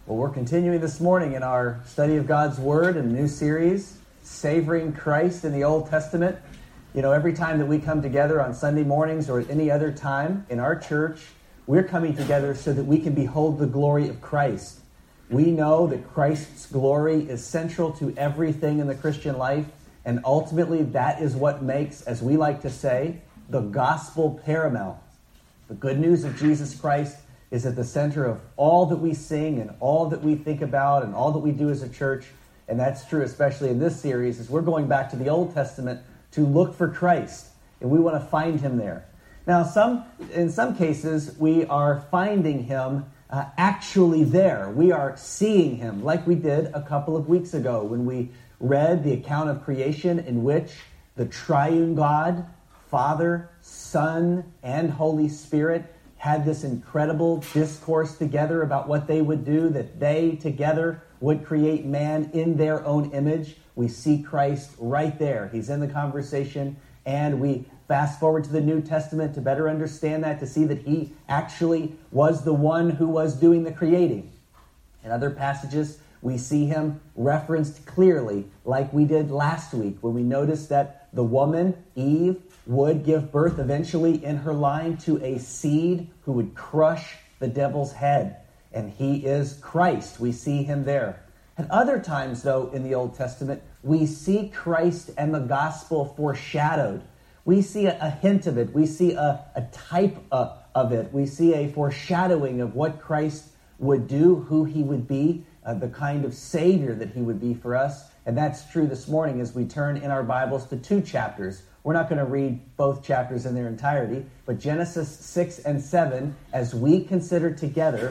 Well, we're continuing this morning in our study of God's Word in a new series, Savoring Christ in the Old Testament. You know, every time that we come together on Sunday mornings or at any other time in our church, we're coming together so that we can behold the glory of Christ. We know that Christ's glory is central to everything in the Christian life, and ultimately that is what makes, as we like to say, the gospel paramount. The good news of Jesus Christ is at the center of all that we sing and all that we think about and all that we do as a church. And that's true especially in this series, as we're going back to the Old Testament to look for Christ, and we want to find him there. Now, in some cases, we are finding him actually there. We are seeing him, like we did a couple of weeks ago when we read the account of creation in which the triune God, Father, Son, and Holy Spirit had this incredible discourse together about what they would do, that they together would create man in their own image. We see Christ right there. He's in the conversation, and we fast forward to the New Testament to better understand that, to see that he actually was the one who was doing the creating. In other passages, we see him referenced clearly, like we did last week, when we noticed that the woman, Eve, would give birth eventually in her line to a seed who would crush the devil's head. And he is Christ. We see him there. At other times, though, in the Old Testament, we see Christ and the gospel foreshadowed. We see a hint of it. We see a type of it. We see a foreshadowing of what Christ would do, who he would be, the kind of Savior that he would be for us. And that's true this morning as we turn in our Bibles to two chapters. We're not going to read both chapters in their entirety, but Genesis 6 and 7, as we consider together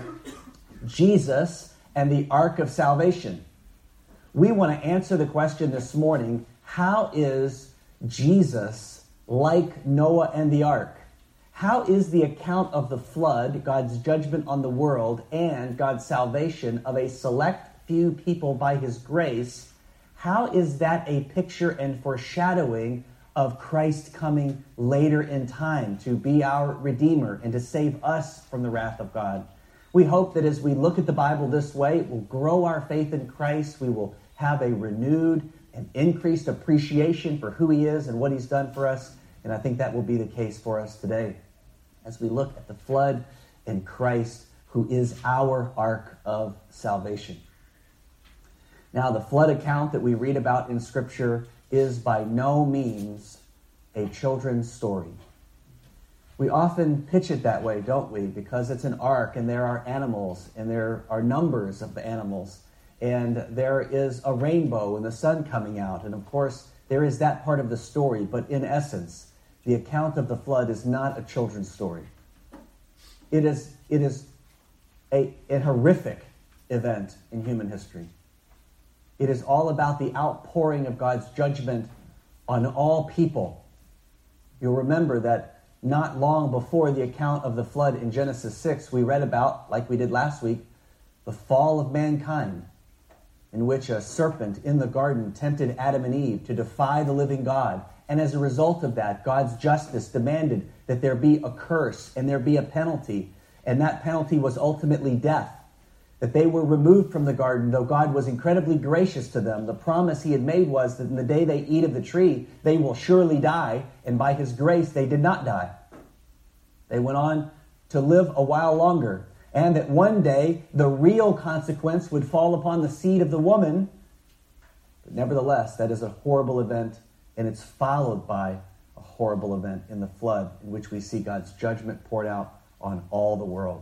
Jesus and the Ark of Salvation. We want to answer the question this morning, how is Jesus like Noah and the Ark? How is the account of the flood, God's judgment on the world, and God's salvation of a select few people by his grace, how is that a picture and foreshadowing of Christ coming later in time to be our Redeemer and to save us from the wrath of God? We hope that as we look at the Bible this way, it will grow our faith in Christ. We will have a renewed and increased appreciation for who he is and what he's done for us. And I think that will be the case for us today as we look at the flood and Christ, who is our ark of salvation. Now, the flood account that we read about in Scripture is by no means a children's story. We often pitch it that way, don't we? Because it's an ark and there are animals and there are numbers of the animals and there is a rainbow and the sun coming out. And of course, there is that part of the story. But in essence, the account of the flood is not a children's story. It is a horrific event in human history. It is all about the outpouring of God's judgment on all people. You'll remember that not long before the account of the flood in Genesis 6, we read about, like we did last week, the fall of mankind, in which a serpent in the garden tempted Adam and Eve to defy the living God. And as a result of that, God's justice demanded that there be a curse and there be a penalty. And that penalty was ultimately death. That they were removed from the garden, though God was incredibly gracious to them. The promise he had made was that in the day they eat of the tree, they will surely die. And by his grace, they did not die. They went on to live a while longer. And that one day, the real consequence would fall upon the seed of the woman. But nevertheless, that is a horrible event. And it's followed by a horrible event in the flood, in which we see God's judgment poured out on all the world.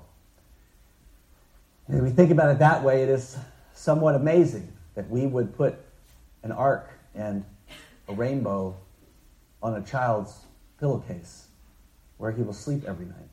And if we think about it that way, it is somewhat amazing that we would put an ark and a rainbow on a child's pillowcase where he will sleep every night.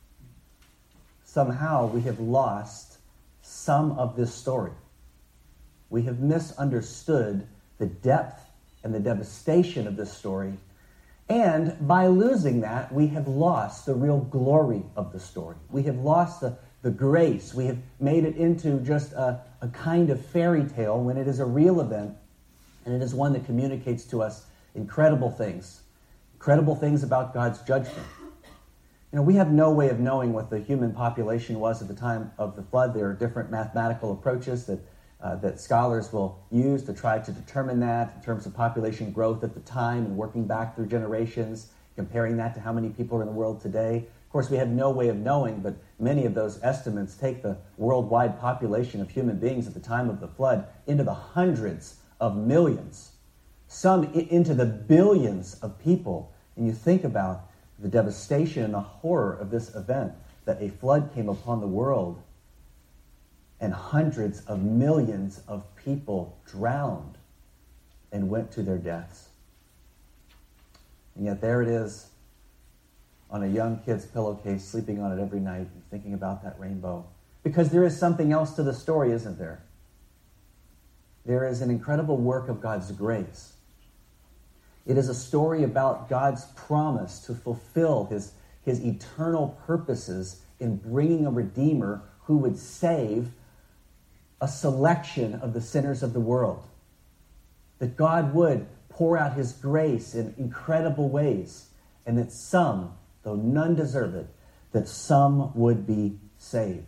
Somehow we have lost some of this story. We have misunderstood the depth and the devastation of this story. And by losing that, we have lost the real glory of the story. We have lost the grace. We have made it into just a kind of fairy tale when it is a real event, and it is one that communicates to us incredible things about God's judgment. We have no way of knowing what the human population was at the time of the flood. There are different mathematical approaches that scholars will use to try to determine that in terms of population growth at the time and working back through generations, comparing that to how many people are in the world today. Of course, we have no way of knowing, but many of those estimates take the worldwide population of human beings at the time of the flood into the hundreds of millions, some into the billions of people. And you think about the devastation and the horror of this event, that a flood came upon the world and hundreds of millions of people drowned and went to their deaths. And yet there it is on a young kid's pillowcase, sleeping on it every night and thinking about that rainbow. Because there is something else to the story, isn't there? There is an incredible work of God's grace. It is a story about God's promise to fulfill his eternal purposes in bringing a Redeemer who would save a selection of the sinners of the world. That God would pour out his grace in incredible ways, and that some, though none deserve it, that some would be saved.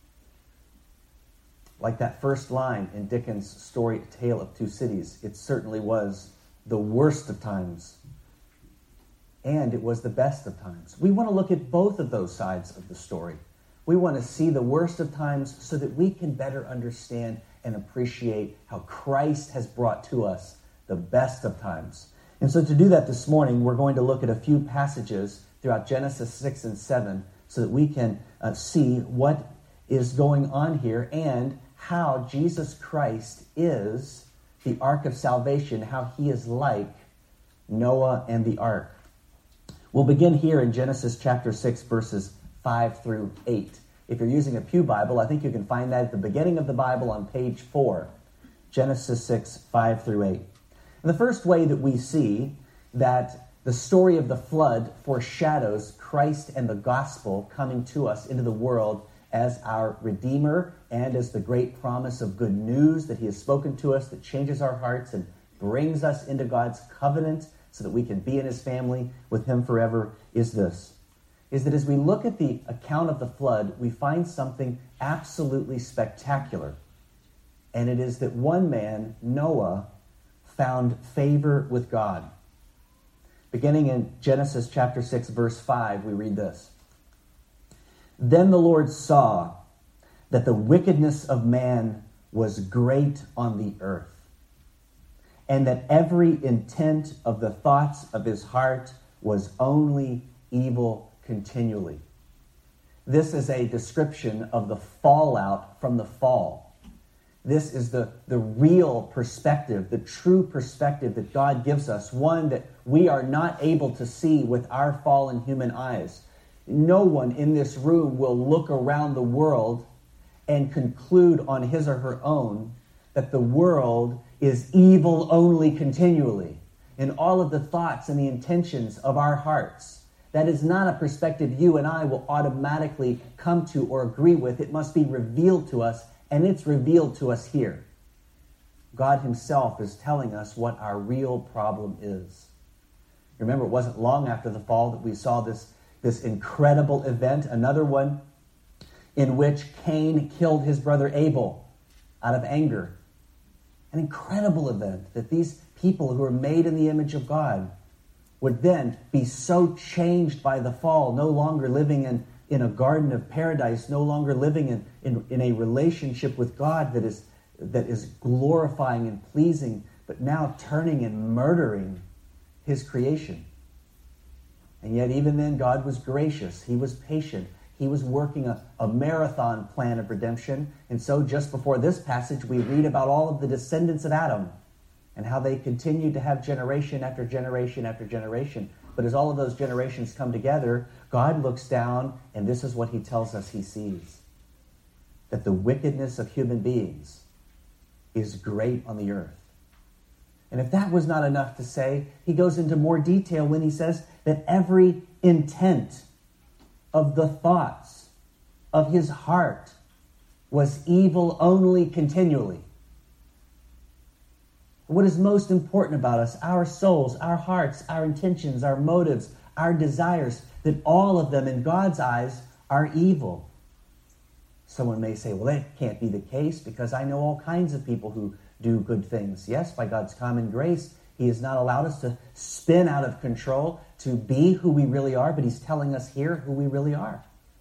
Like that first line in Dickens' story, A Tale of Two Cities, it certainly was the worst of times, and it was the best of times. We want to look at both of those sides of the story. We want to see the worst of times so that we can better understand and appreciate how Christ has brought to us the best of times. And so to do that this morning, we're going to look at a few passages throughout Genesis 6 and 7 so that we can see what is going on here and how Jesus Christ is the ark of salvation, how he is like Noah and the ark. We'll begin here in Genesis chapter 6, verses 5 through 8. If you're using a Pew Bible, I think you can find that at the beginning of the Bible on page 4, Genesis 6, 5 through 8. And the first way that we see that the story of the flood foreshadows Christ and the gospel coming to us into the world as our Redeemer and as the great promise of good news that he has spoken to us that changes our hearts and brings us into God's covenant so that we can be in his family with him forever, is that as we look at the account of the flood, we find something absolutely spectacular. And it is that one man, Noah, found favor with God. Beginning in Genesis chapter 6, verse 5, we read this. Then the Lord saw that the wickedness of man was great on the earth, and that every intent of the thoughts of his heart was only evil continually. This is a description of the fallout from the fall. This is the real perspective, the true perspective that God gives us, one that we are not able to see with our fallen human eyes. No one in this room will look around the world and conclude on his or her own that the world is evil only continually in all of the thoughts and the intentions of our hearts. That is not a perspective you and I will automatically come to or agree with. It must be revealed to us, and it's revealed to us here. God himself is telling us what our real problem is. Remember, it wasn't long after the fall that we saw this incredible event, another one in which Cain killed his brother Abel out of anger. An incredible event that these people who are made in the image of God would then be so changed by the fall, no longer living in a garden of paradise, no longer living in a relationship with God that is glorifying and pleasing, but now turning and murdering his creation. And yet even then God was gracious. He was patient. He was working a marathon plan of redemption. And so just before this passage, we read about all of the descendants of Adam and how they continued to have generation after generation after generation. But as all of those generations come together, God looks down, and this is what he tells us he sees. That the wickedness of human beings is great on the earth. And if that was not enough to say, he goes into more detail when he says that every intent of the thoughts of his heart was evil only continually. What is most important about us, our souls, our hearts, our intentions, our motives, our desires, that all of them in God's eyes are evil. Someone may say, well, that can't be the case because I know all kinds of people who do good things. Yes, by God's common grace, He has not allowed us to spin out of control, to be who we really are, but He's telling us here who we really are.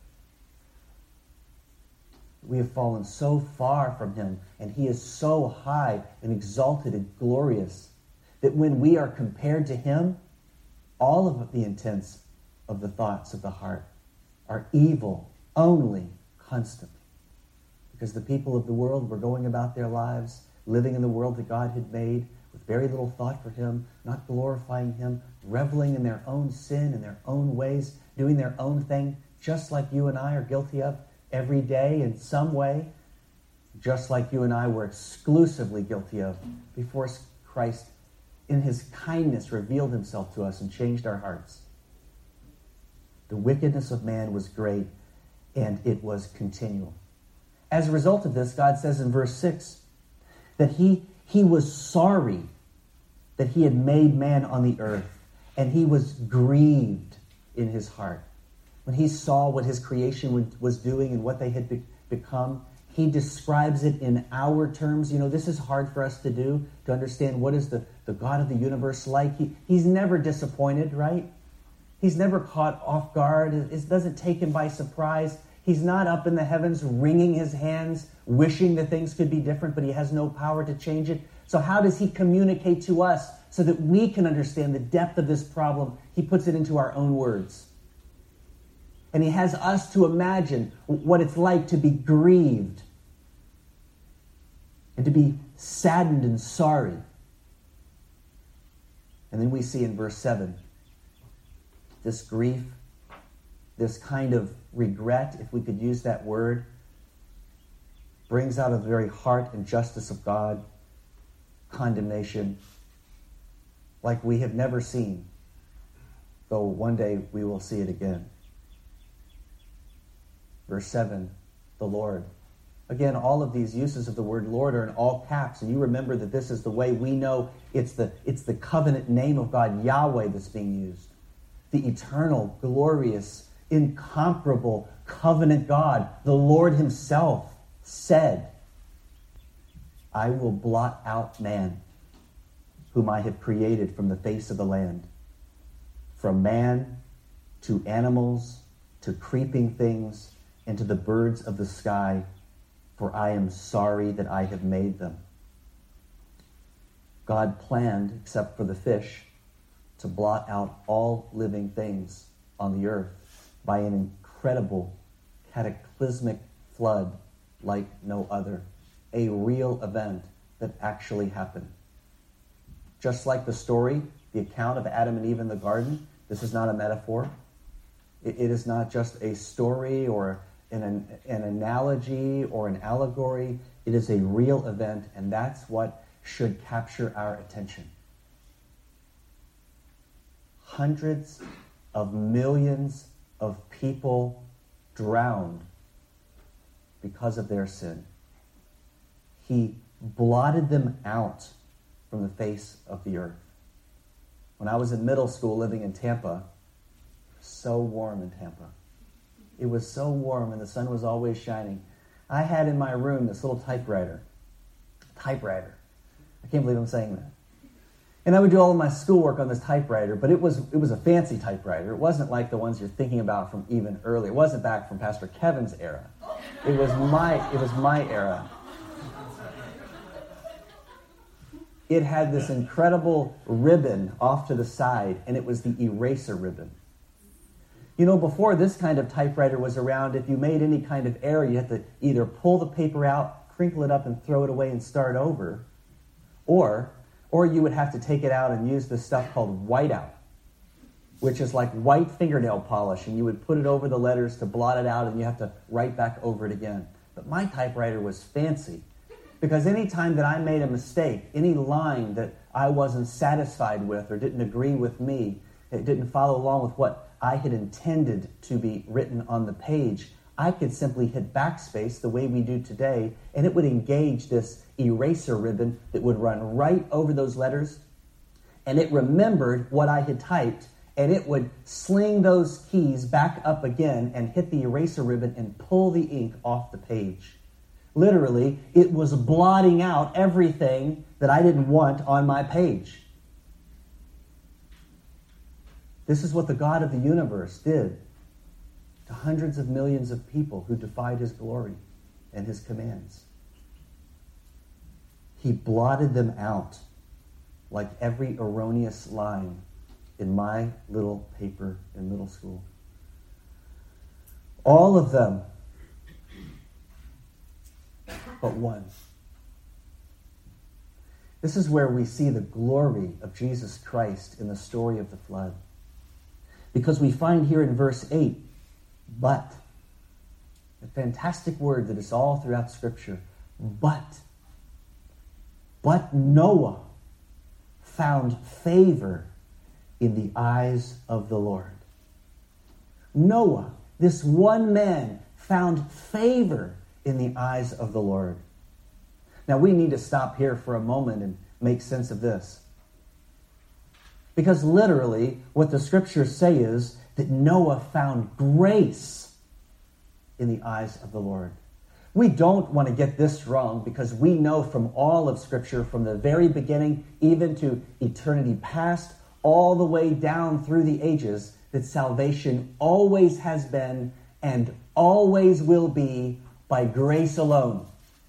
We have fallen so far from Him, and He is so high and exalted and glorious that when we are compared to Him, all of the intents of the thoughts of the heart are evil only constantly. Because the people of the world were going about their lives, living in the world that God had made, with very little thought for Him, not glorifying Him, reveling in their own sin and their own ways, doing their own thing, just like you and I are guilty of every day in some way, just like you and I were exclusively guilty of before Christ, in His kindness, revealed Himself to us and changed our hearts. The wickedness of man was great, and it was continual. As a result of this, God says in verse 6 that He was sorry that He had made man on the earth, and He was grieved in His heart. When He saw what His creation was doing and what they had become, He describes it in our terms. You know, this is hard for us to do, to understand what is the God of the universe like. He's never disappointed, right? He's never caught off guard. It doesn't take Him by surprise. He's not up in the heavens wringing His hands, wishing that things could be different, but He has no power to change it. So how does He communicate to us so that we can understand the depth of this problem? He puts it into our own words. And He has us to imagine what it's like to be grieved and to be saddened and sorry. And then we see in verse 7, this grief, this kind of regret, if we could use that word, brings out of the very heart and justice of God condemnation like we have never seen, though one day we will see it again. Verse 7, the Lord. Again, all of these uses of the word Lord are in all caps, and you remember that this is the way we know it's the covenant name of God, Yahweh, that's being used. The eternal, glorious, incomparable covenant God, the Lord Himself, said, I will blot out man, whom I have created from the face of the land. From man to animals to creeping things and to the birds of the sky, for I am sorry that I have made them. God planned, except for the fish, to blot out all living things on the earth by an incredible cataclysmic flood like no other, a real event that actually happened. Just like the story, the account of Adam and Eve in the garden, this is not a metaphor. It is not just a story or an analogy or an allegory. It is a real event, and that's what should capture our attention. Hundreds of millions of people drowned because of their sin. He blotted them out from the face of the earth. When I was in middle school living in Tampa, so warm in Tampa. It was so warm and the sun was always shining. I had in my room this little typewriter. I can't believe I'm saying that. And I would do all of my schoolwork on this typewriter, but it was a fancy typewriter. It wasn't like the ones you're thinking about from even earlier. It wasn't back from Pastor Kevin's era. It was my era. It had this incredible ribbon off to the side, and it was the eraser ribbon. You know, before this kind of typewriter was around, if you made any kind of error, you had to either pull the paper out, crinkle it up, and throw it away and start over, or you would have to take it out and use this stuff called whiteout, which is like white fingernail polish, and you would put it over the letters to blot it out, and you have to write back over it again. But my typewriter was fancy, because any time that I made a mistake, any line that I wasn't satisfied with or didn't agree with me, it didn't follow along with what I had intended to be written on the page, I could simply hit backspace the way we do today, and it would engage this eraser ribbon that would run right over those letters, and it remembered what I had typed, and it would sling those keys back up again and hit the eraser ribbon and pull the ink off the page. Literally, it was blotting out everything that I didn't want on my page. This is what the God of the universe did to hundreds of millions of people who defied his glory and his commands. He blotted them out like every erroneous line in my little paper in middle school. All of them, but one. This is where we see the glory of Jesus Christ in the story of the flood. Because we find here in verse 8, but, a fantastic word that is all throughout Scripture, but Noah found favor in the eyes of the Lord. Noah, this one man, found favor in the eyes of the Lord. Now we need to stop here for a moment and make sense of this. Because literally, what the Scriptures say is that Noah found grace in the eyes of the Lord. We don't want to get this wrong because we know from all of Scripture, from the very beginning, even to eternity past, all the way down through the ages, that salvation always has been and always will be by grace alone.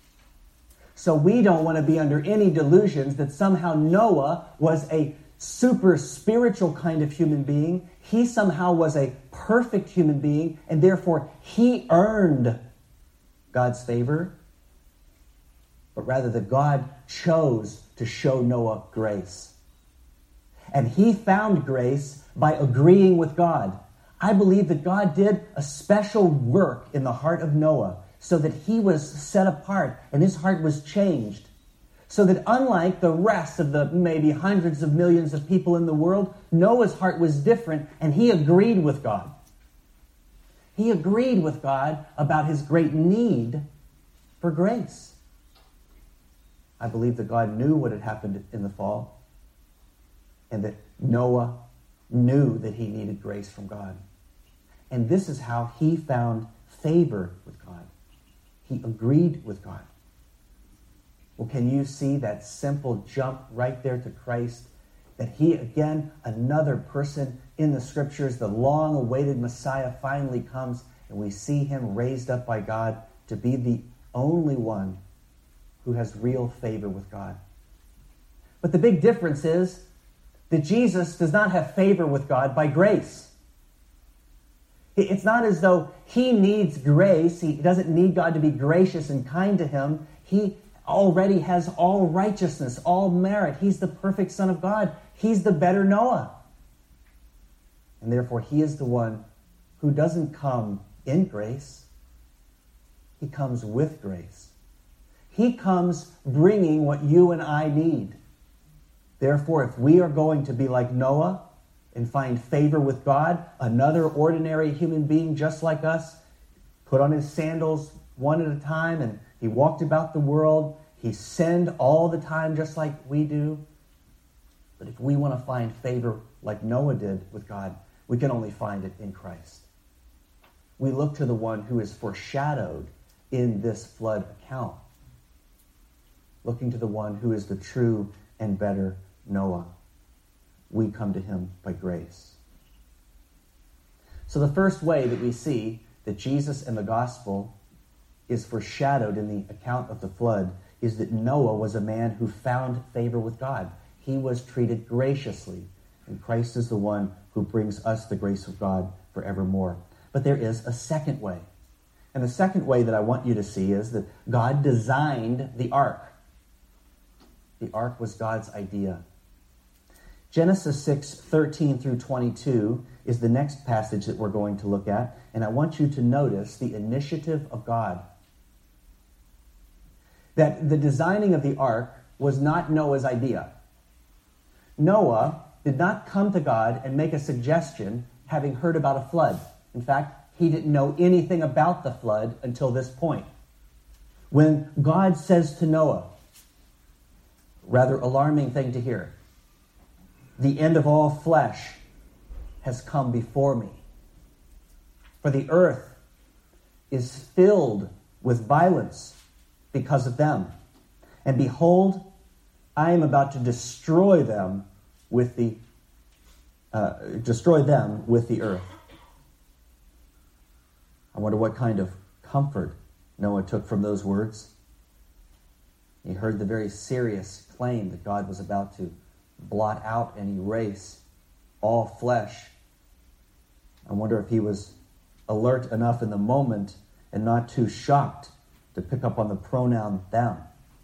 So we don't want to be under any delusions that somehow Noah was a super spiritual kind of human being. He somehow was a perfect human being, and therefore he earned God's favor. But rather that God chose to show Noah grace. And he found grace by agreeing with God. I believe that God did a special work in the heart of Noah so that he was set apart and his heart was changed. So that unlike the rest of the maybe hundreds of millions of people in the world, Noah's heart was different and he agreed with God. He agreed with God about his great need for grace. I believe that God knew what had happened in the fall and that Noah knew that he needed grace from God. And this is how he found favor with God. He agreed with God. Well, can you see that simple jump right there to Christ? That he, again, another person in the Scriptures, the long-awaited Messiah finally comes, and we see him raised up by God to be the only one who has real favor with God. But the big difference is that Jesus does not have favor with God by grace. It's not as though he needs grace. He doesn't need God to be gracious and kind to him. He already has all righteousness, all merit. He's the perfect Son of God. He's the better Noah. And therefore, he is the one who doesn't come in grace. He comes with grace. He comes bringing what you and I need. Therefore, if we are going to be like Noah and find favor with God, another ordinary human being just like us, put on his sandals one at a time, and he walked about the world. He sinned all the time just like we do. But if we want to find favor like Noah did with God, we can only find it in Christ. We look to the one who is foreshadowed in this flood account. Looking to the one who is the true and better Noah. We come to him by grace. So the first way that we see that Jesus and the gospel is foreshadowed in the account of the flood is that Noah was a man who found favor with God. He was treated graciously, and Christ is the one who brings us the grace of God forevermore. But there is a second way. And the second way that I want you to see is that God designed the ark. The ark was God's idea. Genesis 6:13 through 22 is the next passage that we're going to look at, and I want you to notice the initiative of God. That the designing of the ark was not Noah's idea. Noah did not come to God and make a suggestion having heard about a flood. In fact, he didn't know anything about the flood until this point. When God says to Noah, rather alarming thing to hear, the end of all flesh has come before me. For the earth is filled with violence because of them. And behold, I am about to destroy them with the earth. I wonder what kind of comfort Noah took from those words. He heard the very serious claim that God was about to blot out and erase all flesh. I wonder if he was alert enough in the moment and not too shocked to pick up on the pronoun them.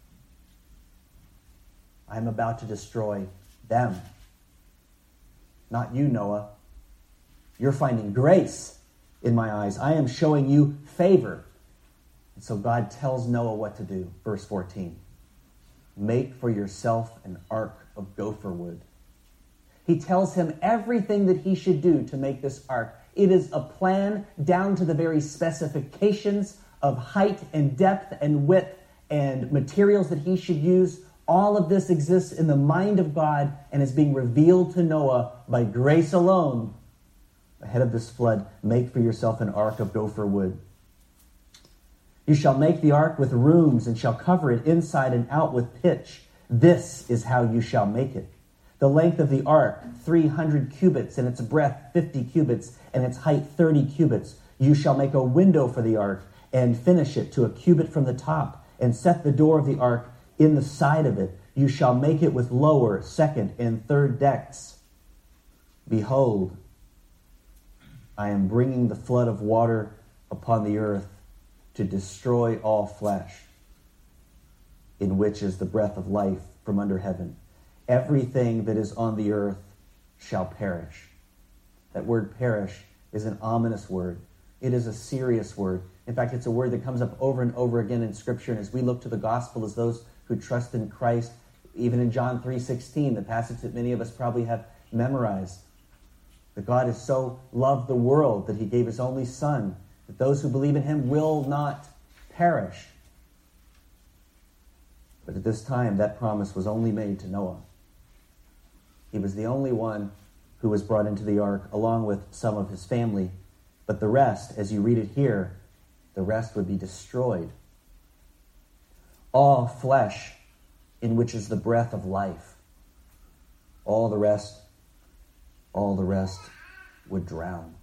I'm about to destroy them. Not you, Noah. You're finding grace in my eyes. I am showing you favor. And so God tells Noah what to do. Verse 14. Make for yourself an ark of gopher wood. He tells him everything that he should do to make this ark. It is a plan down to the very specifications of height and depth and width and materials that he should use. All of this exists in the mind of God and is being revealed to Noah by grace alone. Ahead of this flood, make for yourself an ark of gopher wood. You shall make the ark with rooms and shall cover it inside and out with pitch. This is how you shall make it. The length of the ark, 300 cubits, and its breadth 50 cubits, and its height 30 cubits. You shall make a window for the ark and finish it to a cubit from the top, and set the door of the ark in the side of it. You shall make it with lower, second, and third decks. Behold, I am bringing the flood of water upon the earth to destroy all flesh, in which is the breath of life from under heaven. Everything that is on the earth shall perish. That word perish is an ominous word. It is a serious word. In fact, it's a word that comes up over and over again in Scripture. And as we look to the gospel as those who trust in Christ, even in John 3:16, the passage that many of us probably have memorized, that God has so loved the world that he gave his only Son, that those who believe in him will not perish. But at this time, that promise was only made to Noah. He was the only one who was brought into the ark, along with some of his family. But the rest, as you read it here, the rest would be destroyed. All flesh, in which is the breath of life. All the rest would drown.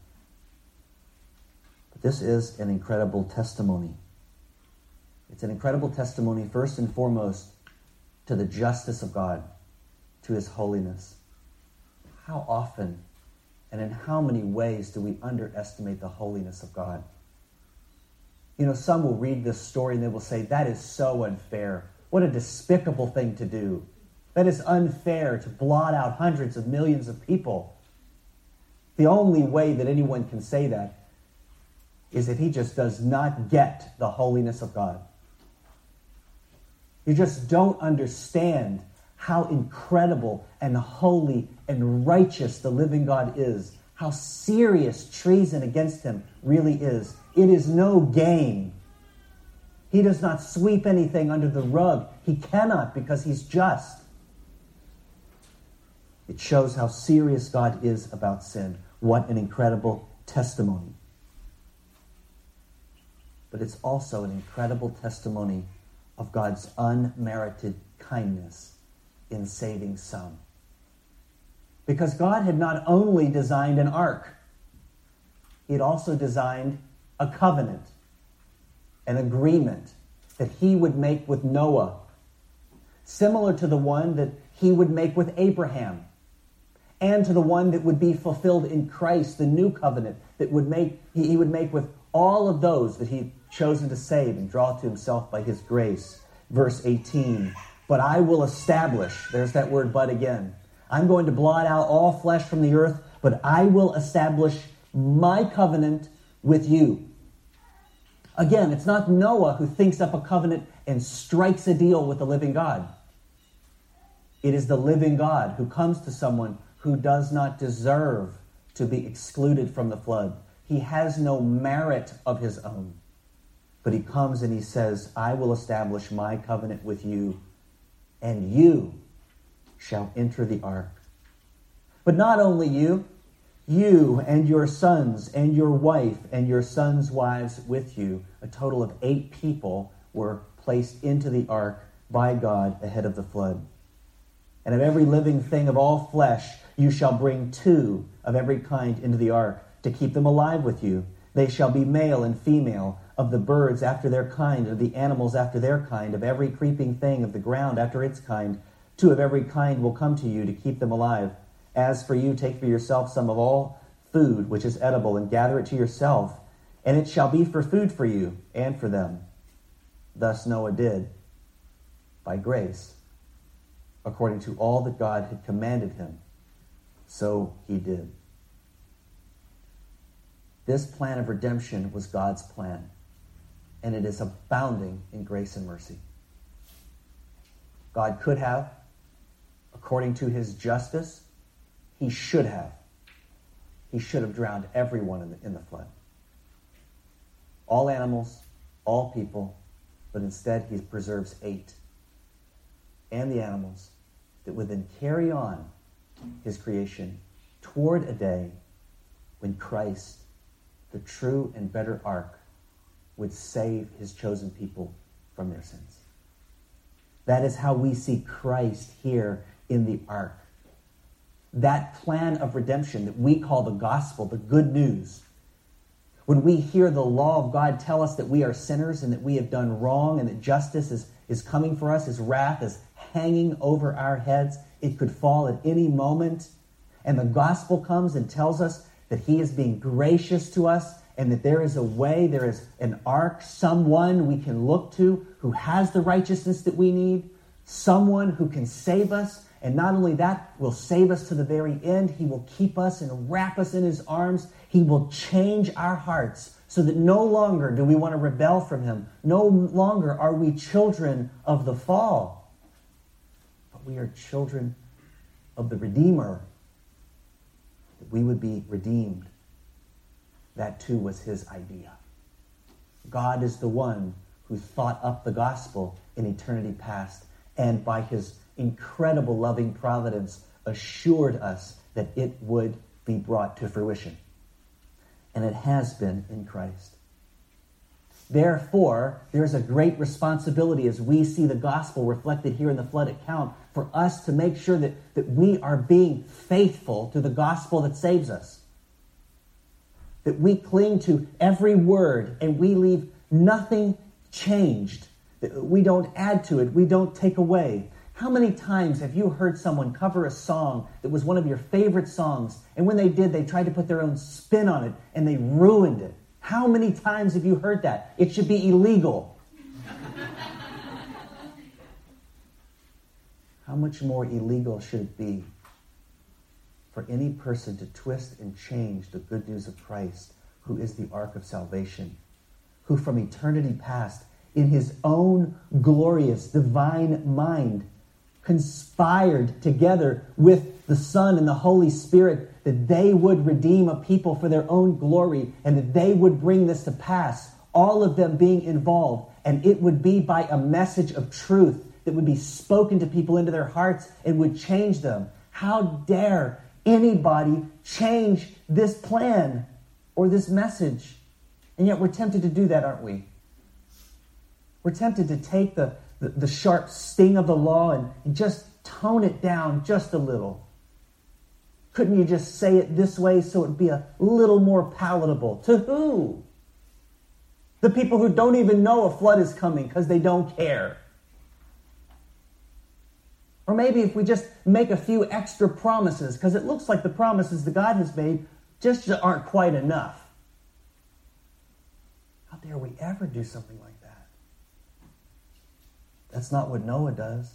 But this is an incredible testimony. It's an incredible testimony, first and foremost, to the justice of God, to his holiness. How often and in how many ways do we underestimate the holiness of God? You know, some will read this story and they will say, that is so unfair. What a despicable thing to do. That is unfair to blot out hundreds of millions of people. The only way that anyone can say that is if he just does not get the holiness of God. You just don't understand how incredible and holy and righteous the living God is. How serious treason against him really is. It is no game. He does not sweep anything under the rug. He cannot, because he's just. It shows how serious God is about sin. What an incredible testimony. But it's also an incredible testimony of God's unmerited kindness in saving some. Because God had not only designed an ark, he had also designed a covenant, an agreement that he would make with Noah, similar to the one that he would make with Abraham, and to the one that would be fulfilled in Christ, the new covenant that he would make with all of those that he'd chosen to save and draw to himself by his grace. Verse 18, but I will establish, there's that word but again, I'm going to blot out all flesh from the earth, but I will establish my covenant with you. Again, it's not Noah who thinks up a covenant and strikes a deal with the living God. It is the living God who comes to someone who does not deserve to be excluded from the flood. He has no merit of his own. But he comes and he says, I will establish my covenant with you, and you shall enter the ark. But not only you You and your sons and your wife and your sons' wives with you, a total of 8 people were placed into the ark by God ahead of the flood. And of every living thing of all flesh, you shall bring 2 of every kind into the ark to keep them alive with you. They shall be male and female, of the birds after their kind, of the animals after their kind, of every creeping thing of the ground after its kind. 2 of every kind will come to you to keep them alive. As for you, take for yourself some of all food which is edible, and gather it to yourself, and it shall be for food for you and for them. Thus Noah did, by grace, according to all that God had commanded him, so he did. This plan of redemption was God's plan, and it is abounding in grace and mercy. God could have, according to his justice, he should have drowned everyone in the flood. All animals, all people, but instead he preserves 8. And the animals that would then carry on his creation toward a day when Christ, the true and better ark, would save his chosen people from their sins. That is how we see Christ here in the ark. That plan of redemption that we call the gospel, the good news. When we hear the law of God tell us that we are sinners and that we have done wrong and that justice is coming for us, his wrath is hanging over our heads, it could fall at any moment. And the gospel comes and tells us that he is being gracious to us and that there is a way, there is an ark, someone we can look to who has the righteousness that we need, someone who can save us. And not only that, will save us to the very end. He will keep us and wrap us in his arms. He will change our hearts so that no longer do we want to rebel from him. No longer are we children of the fall, but we are children of the Redeemer. That we would be redeemed. That too was his idea. God is the one who thought up the gospel in eternity past, and by his incredible loving providence assured us that it would be brought to fruition. And it has been in Christ. Therefore, there is a great responsibility as we see the gospel reflected here in the flood account for us to make sure that we are being faithful to the gospel that saves us. That we cling to every word and we leave nothing changed. That we don't add to it. We don't take away. How many times have you heard someone cover a song that was one of your favorite songs, and when they did, they tried to put their own spin on it, and they ruined it? How many times have you heard that? It should be illegal. How much more illegal should it be for any person to twist and change the good news of Christ, who is the ark of salvation, who from eternity past, in his own glorious divine mind, conspired together with the Son and the Holy Spirit that they would redeem a people for their own glory and that they would bring this to pass, all of them being involved, and it would be by a message of truth that would be spoken to people into their hearts and would change them. How dare anybody change this plan or this message? And yet we're tempted to do that, aren't we? We're tempted to take the sharp sting of the law and just tone it down just a little. Couldn't you just say it this way so it'd be a little more palatable? To who? The people who don't even know a flood is coming because they don't care. Or maybe if we just make a few extra promises, because it looks like the promises that God has made just aren't quite enough. How dare we ever do something like that? That's not what Noah does.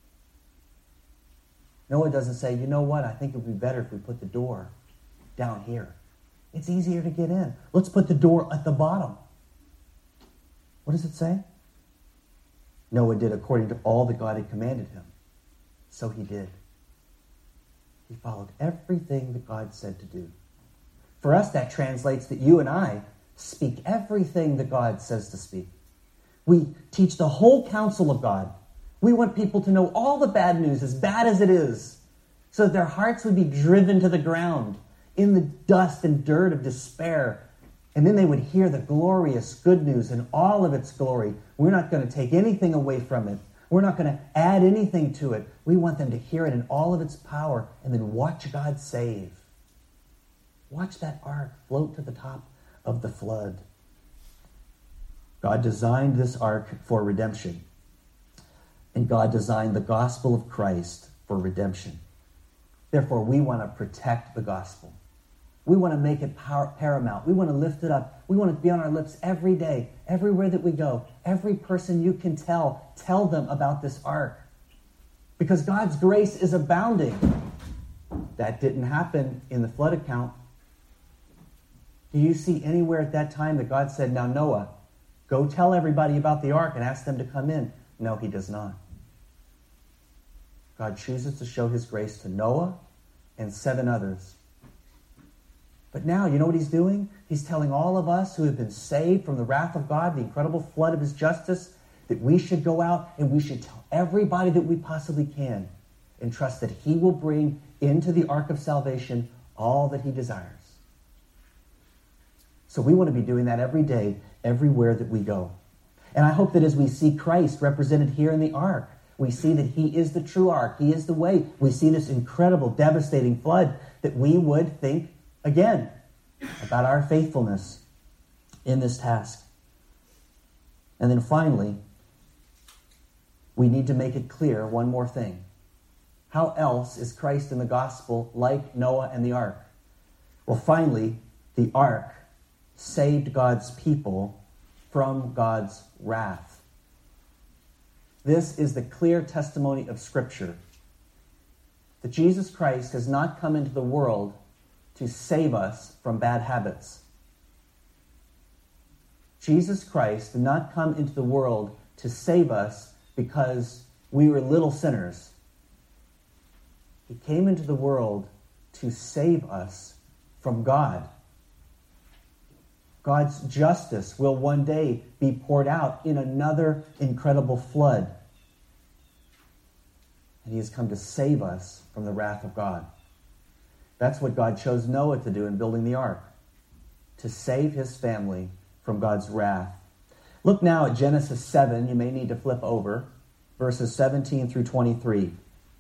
Noah doesn't say, you know what, I think it would be better if we put the door down here. It's easier to get in. Let's put the door at the bottom. What does it say? Noah did according to all that God had commanded him. So he did. He followed everything that God said to do. For us, that translates that you and I speak everything that God says to speak. We teach the whole counsel of God. We want people to know all the bad news, as bad as it is, so that their hearts would be driven to the ground in the dust and dirt of despair. And then they would hear the glorious good news in all of its glory. We're not going to take anything away from it. We're not going to add anything to it. We want them to hear it in all of its power and then watch God save. Watch that ark float to the top of the flood. God designed this ark for redemption. And God designed the gospel of Christ for redemption. Therefore, we want to protect the gospel. We want to make it paramount. We want to lift it up. We want it to be on our lips every day, everywhere that we go. Every person you can tell them about this ark. Because God's grace is abounding. That didn't happen in the flood account. Do you see anywhere at that time that God said, now Noah, go tell everybody about the ark and ask them to come in? No, he does not. God chooses to show his grace to Noah and 7 others. But now, you know what he's doing? He's telling all of us who have been saved from the wrath of God, the incredible flood of his justice, that we should go out and we should tell everybody that we possibly can and trust that he will bring into the ark of salvation all that he desires. So we want to be doing that every day, everywhere that we go. And I hope that as we see Christ represented here in the ark, we see that he is the true ark. He is the way. We see this incredible, devastating flood, that we would think again about our faithfulness in this task. And then finally, we need to make it clear one more thing. How else is Christ in the gospel like Noah and the ark? Well, finally, the ark saved God's people from God's wrath. This is the clear testimony of Scripture that Jesus Christ has not come into the world to save us from bad habits. Jesus Christ did not come into the world to save us because we were little sinners. He came into the world to save us from God. God's justice will one day be poured out in another incredible flood. And he has come to save us from the wrath of God. That's what God chose Noah to do in building the ark, to save his family from God's wrath. Look now at Genesis 7. You may need to flip over, verses 17 through 23.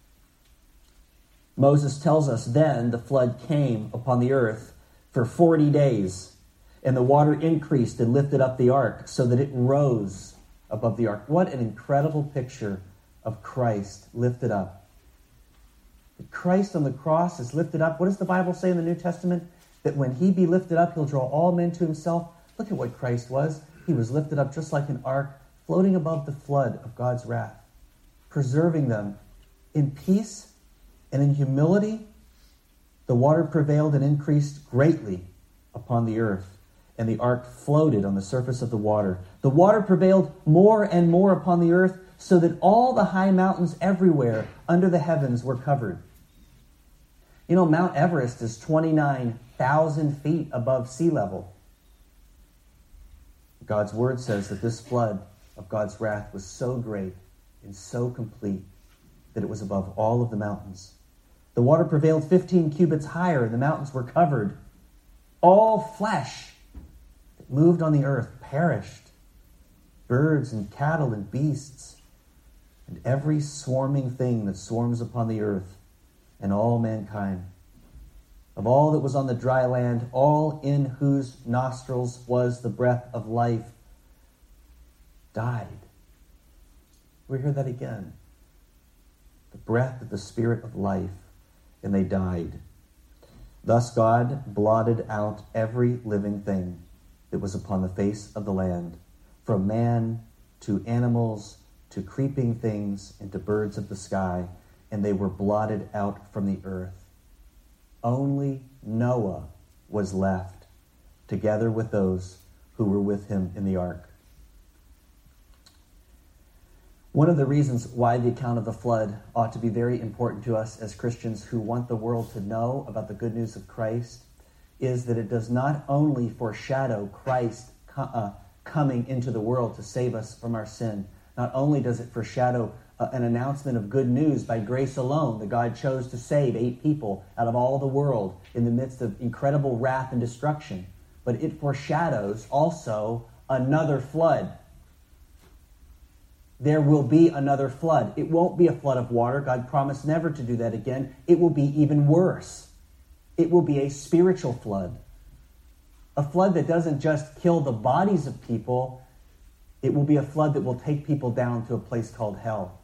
Moses tells us, then the flood came upon the earth for 40 days, and the water increased and lifted up the ark so that it rose above the ark. What an incredible picture of Christ lifted up. Christ on the cross is lifted up. What does the Bible say in the New Testament? That when he be lifted up, he'll draw all men to himself. Look at what Christ was. He was lifted up just like an ark, floating above the flood of God's wrath, preserving them in peace and in humility. The water prevailed and increased greatly upon the earth, and the ark floated on the surface of the water. The water prevailed more and more upon the earth, so that all the high mountains everywhere under the heavens were covered. You know, Mount Everest is 29,000 feet above sea level. God's word says that this flood of God's wrath was so great and so complete that it was above all of the mountains. The water prevailed 15 cubits higher, and the mountains were covered. All flesh that moved on the earth perished. Birds and cattle and beasts, and every swarming thing that swarms upon the earth, and all mankind. Of all that was on the dry land, all in whose nostrils was the breath of life, died. We hear that again. The breath of the Spirit of life, and they died. Thus God blotted out every living thing that was upon the face of the land, from man to animals, to creeping things, and to birds of the sky, and they were blotted out from the earth. Only Noah was left, together with those who were with him in the ark. One of the reasons why the account of the flood ought to be very important to us as Christians who want the world to know about the good news of Christ is that it does not only foreshadow Christ coming into the world to save us from our sin. Not only does it foreshadow an announcement of good news by grace alone, that God chose to save 8 people out of all the world in the midst of incredible wrath and destruction. But it foreshadows also another flood. There will be another flood. It won't be a flood of water. God promised never to do that again. It will be even worse. It will be a spiritual flood. A flood that doesn't just kill the bodies of people. It will be a flood that will take people down to a place called hell.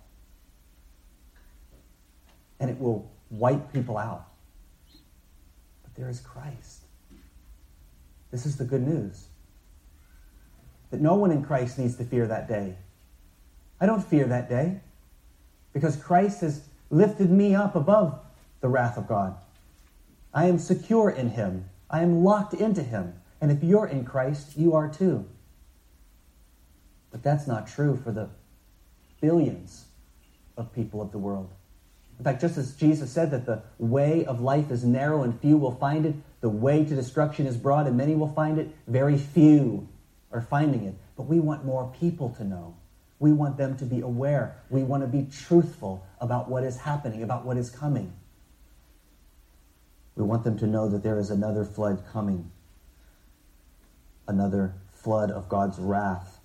And it will wipe people out. But there is Christ. This is the good news. That no one in Christ needs to fear that day. I don't fear that day because Christ has lifted me up above the wrath of God. I am secure in him. I am locked into him. And if you're in Christ, you are too. But that's not true for the billions of people of the world. In fact, just as Jesus said that the way of life is narrow and few will find it, the way to destruction is broad and many will find it, very few are finding it. But we want more people to know. We want them to be aware. We want to be truthful about what is happening, about what is coming. We want them to know that there is another flood coming. Another flood of God's wrath.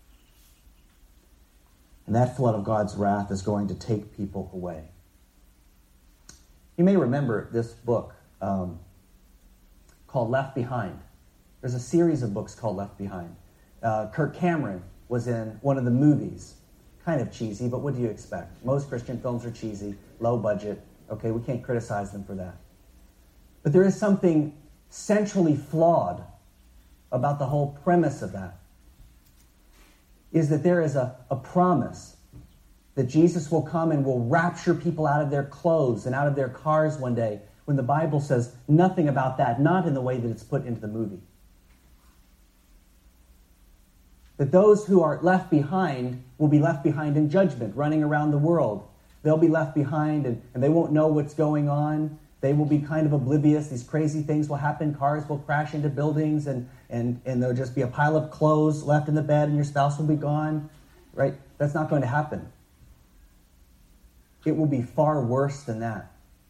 And that flood of God's wrath is going to take people away. You may remember this book called Left Behind. There's a series of books called Left Behind. Kirk Cameron was in one of the movies. Kind of cheesy, but what do you expect? Most Christian films are cheesy, low budget. Okay, we can't criticize them for that. But there is something centrally flawed about the whole premise of that. Is that there is a promise that Jesus will come and will rapture people out of their clothes and out of their cars one day, when the Bible says nothing about that, not in the way that it's put into the movie. That those who are left behind will be left behind in judgment, running around the world. They'll be left behind and they won't know what's going on. They will be kind of oblivious. These crazy things will happen. Cars will crash into buildings and there'll just be a pile of clothes left in the bed and your spouse will be gone. Right? That's not going to happen. It will be far worse than that.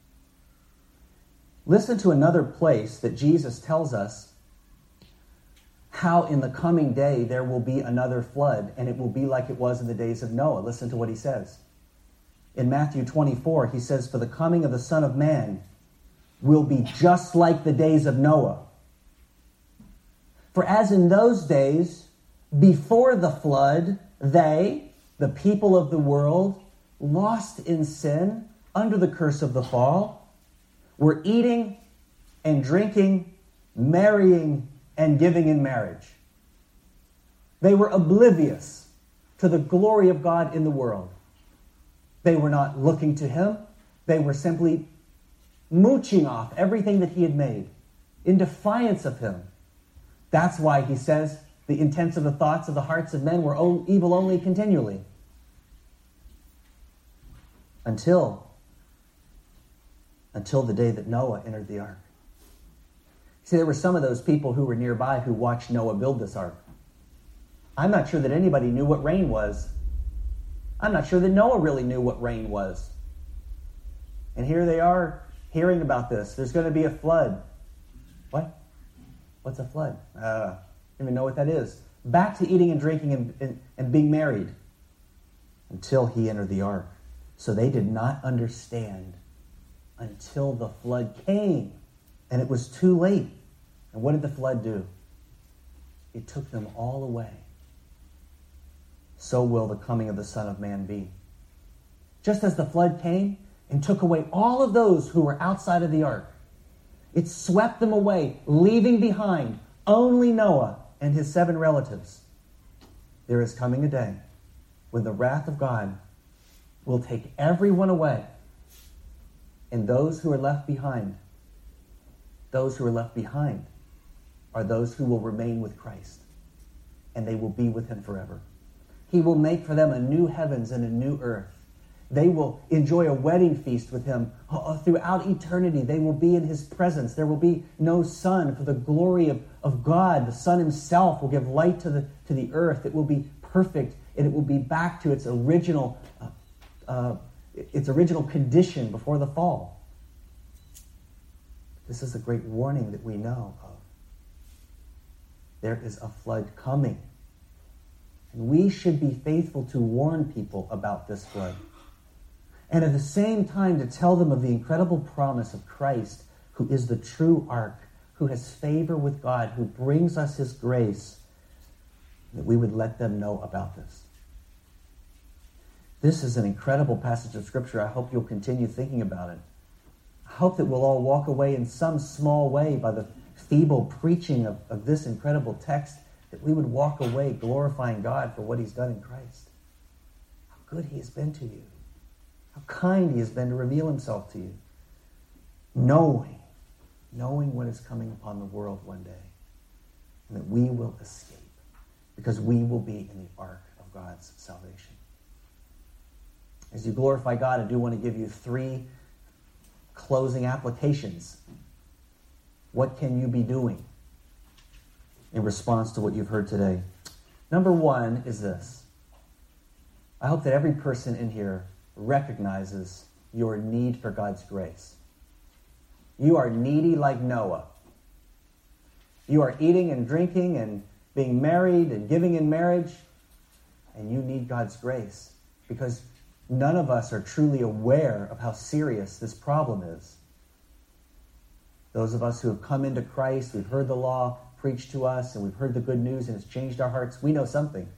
Listen to another place that Jesus tells us how in the coming day there will be another flood, and it will be like it was in the days of Noah. Listen to what he says. In Matthew 24, he says, "For the coming of the Son of Man will be just like the days of Noah. For as in those days, before the flood, they, the people of the world, lost in sin, under the curse of the fall, were eating and drinking, marrying and giving in marriage. They were oblivious to the glory of God in the world. They were not looking to him. They were simply mooching off everything that he had made in defiance of him. That's why he says the intents of the thoughts of the hearts of men were evil only continually. Until the day that Noah entered the ark. See, there were some of those people who were nearby who watched Noah build this ark. I'm not sure that anybody knew what rain was. I'm not sure that Noah really knew what rain was. And here they are hearing about this. There's going to be a flood. What? What's a flood? I don't even know what that is. Back to eating and drinking and being married until he entered the ark. So they did not understand until the flood came. And it was too late. And what did the flood do? It took them all away. So will the coming of the Son of Man be. Just as the flood came and took away all of those who were outside of the ark, it swept them away, leaving behind only Noah and his 7 relatives. There is coming a day when the wrath of God will take everyone away. And those who are left behind are those who will remain with Christ. And they will be with him forever. He will make for them a new heavens and a new earth. They will enjoy a wedding feast with him throughout eternity. They will be in his presence. There will be no sun, for the glory of God. The sun himself will give light to the earth. It will be perfect, and it will be back to its original its original condition before the fall. This is a great warning that we know of. There is a flood coming. And we should be faithful to warn people about this flood. And at the same time to tell them of the incredible promise of Christ, who is the true ark, who has favor with God, who brings us his grace, that we would let them know about this. This is an incredible passage of Scripture. I hope you'll continue thinking about it. I hope that we'll all walk away in some small way by the feeble preaching of this incredible text, that we would walk away glorifying God for what he's done in Christ. How good he has been to you. How kind he has been to reveal himself to you. Knowing what is coming upon the world one day. And that we will escape. Because we will be in the ark of God's salvation. As you glorify God, I do want to give you 3 closing applications. What can you be doing in response to what you've heard today? Number 1 is this. I hope that every person in here recognizes your need for God's grace. You are needy like Noah. You are eating and drinking and being married and giving in marriage, and you need God's grace because none of us are truly aware of how serious this problem is. Those of us who have come into Christ, we've heard the law preached to us, and we've heard the good news, and it's changed our hearts. We know something.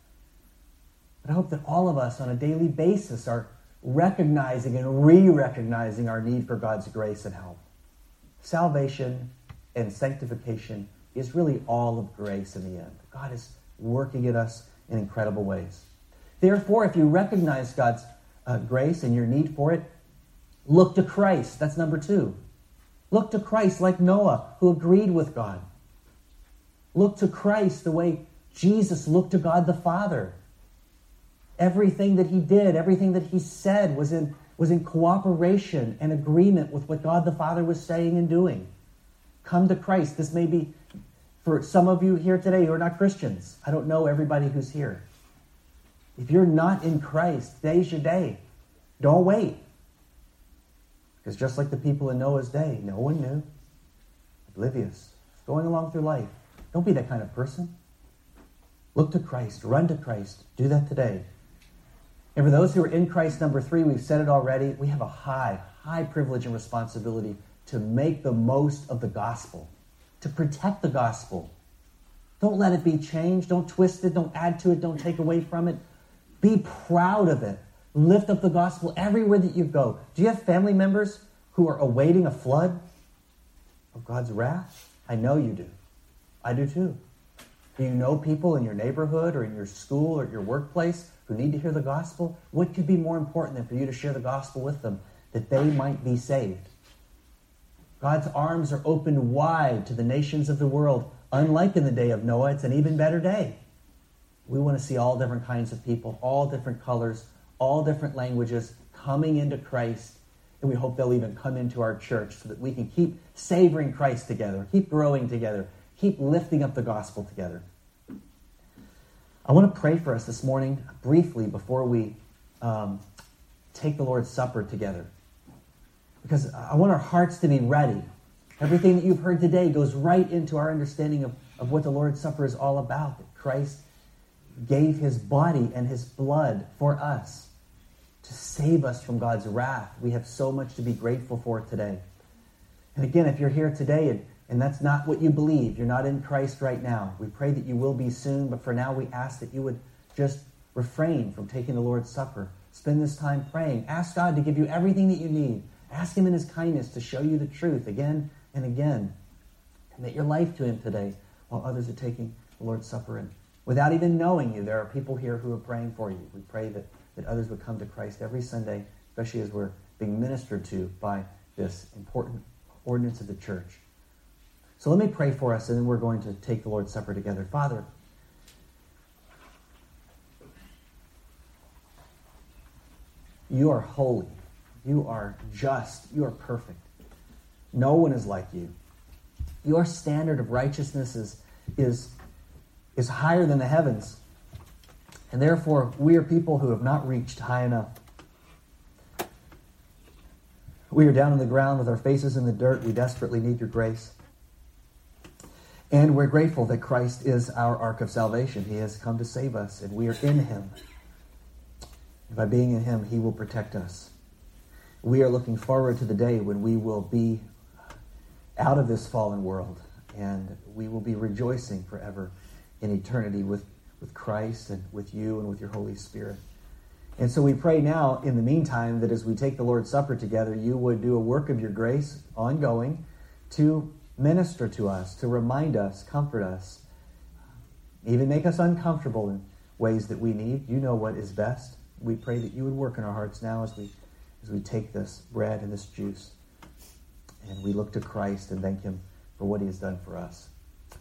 But I hope that all of us on a daily basis are recognizing and re-recognizing our need for God's grace and help. Salvation and sanctification is really all of grace in the end. God is working at us in incredible ways. Therefore, if you recognize God's grace and your need for it, look to Christ. That's number 2. Look to Christ like Noah, who agreed with God. Look to Christ the way Jesus looked to God the Father. Everything that he did, everything that he said was in cooperation and agreement with what God the Father was saying and doing. Come to Christ. This may be for some of you here today who are not Christians. I don't know everybody who's here. If you're not in Christ, today's your day. Don't wait. Because just like the people in Noah's day, no one knew. Oblivious. Going along through life. Don't be that kind of person. Look to Christ. Run to Christ. Do that today. And for those who are in Christ, number 3, we've said it already, we have a high privilege and responsibility to make the most of the gospel. To protect the gospel. Don't let it be changed. Don't twist it. Don't add to it. Don't take away from it. Be proud of it. Lift up the gospel everywhere that you go. Do you have family members who are awaiting a flood of God's wrath? I know you do. I do too. Do you know people in your neighborhood or in your school or your workplace who need to hear the gospel? What could be more important than for you to share the gospel with them, that they might be saved? God's arms are opened wide to the nations of the world. Unlike in the day of Noah, it's an even better day. We want to see all different kinds of people, all different colors, all different languages coming into Christ. And we hope they'll even come into our church so that we can keep savoring Christ together, keep growing together, keep lifting up the gospel together. I want to pray for us this morning briefly before we take the Lord's Supper together. Because I want our hearts to be ready. Everything that you've heard today goes right into our understanding of what the Lord's Supper is all about. That Christ gave his body and his blood for us to save us from God's wrath. We have so much to be grateful for today. And again, if you're here today and that's not what you believe, you're not in Christ right now, we pray that you will be soon, but for now we ask that you would just refrain from taking the Lord's Supper. Spend this time praying. Ask God to give you everything that you need. Ask him in his kindness to show you the truth again and again. Commit your life to him today while others are taking the Lord's Supper. And without even knowing you, there are people here who are praying for you. We pray that others would come to Christ every Sunday, especially as we're being ministered to by this important ordinance of the church. So let me pray for us, and then we're going to take the Lord's Supper together. Father, you are holy. You are just. You are perfect. No one is like you. Your standard of righteousness is higher than the heavens. And therefore, we are people who have not reached high enough. We are down on the ground with our faces in the dirt. We desperately need your grace. And we're grateful that Christ is our ark of salvation. He has come to save us, and we are in him. And by being in him, he will protect us. We are looking forward to the day when we will be out of this fallen world, and we will be rejoicing forever in eternity with Christ and with you and with your Holy Spirit. And so we pray now, in the meantime, that as we take the Lord's Supper together, you would do a work of your grace ongoing to minister to us, to remind us, comfort us, even make us uncomfortable in ways that we need. You know what is best. We pray that you would work in our hearts now as we take this bread and this juice. And we look to Christ and thank him for what he has done for us.